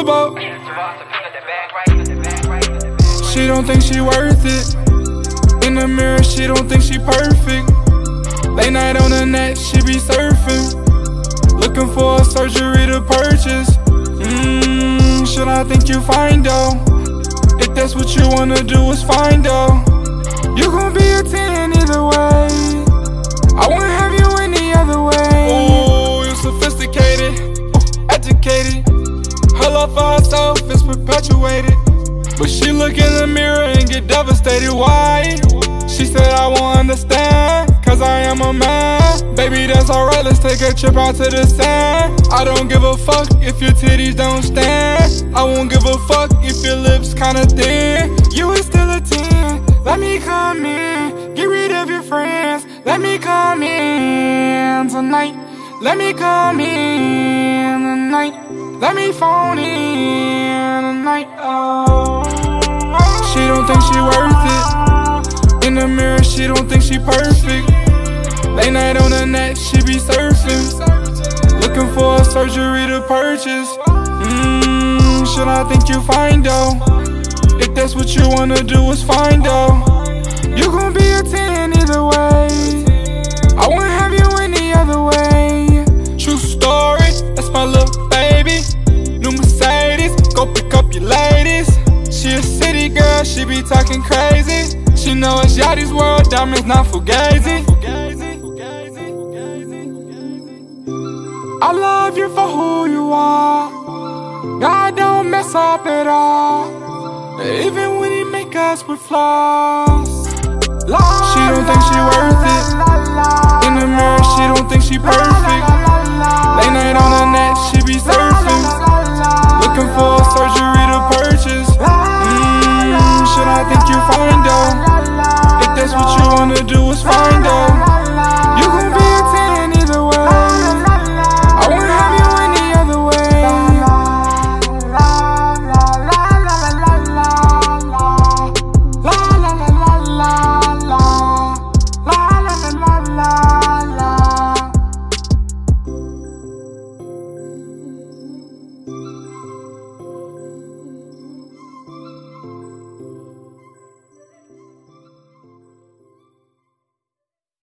boat. She don't think she worth it. In the mirror, she don't think she perfect. Late night on the net, she be surfing, looking for a surgery to purchase. Should I think you fine though? If that's what you wanna do, it's fine though. You gon' be a 10 either way. I won't have you any other way. Ooh, you sophisticated, educated. Her love for herself is perpetuated, but she look in the mirror and get devastated. Why? She said I won't understand, cause I am a man. Baby, that's alright, let's take a trip out to the sand. I don't give a fuck if your titties don't stand. I won't give a fuck if your lips kinda thin. You is still a 10, let me come in. Get rid of your friends, let me come in tonight. Let me come in tonight. Let me phone in tonight. Oh. She don't think she worth it. In the mirror, she don't think she perfect. Late night on the net, she be surfing, looking for a surgery to purchase. Should I think you fine though? If that's what you wanna do, it's fine though. You gon' be a 10 either way. I won't have you any other way. True story, that's my little baby. New Mercedes, go pick up your ladies. She a city girl, she be talking crazy. She know it's Yachty's world, diamonds not fugazi. I love you for who you are. God don't mess up at all, even when he make us with flaws. She don't think she worth it. In the mirror, she don't think she perfect. Late night on the net, she be surfing, looking for a surgery